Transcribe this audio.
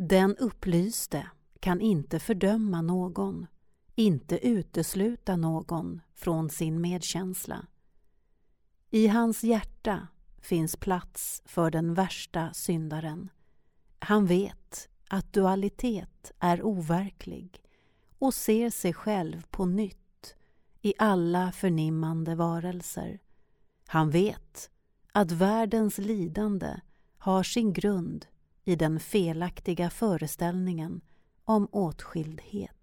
Den upplyste kan inte fördöma någon, inte utesluta någon från sin medkänsla. I hans hjärta finns plats för den värsta syndaren. Han vet att dualitet är overklig och ser sig själv på nytt i alla förnimmande varelser. Han vet att världens lidande har sin grund i den felaktiga föreställningen om åtskildhet.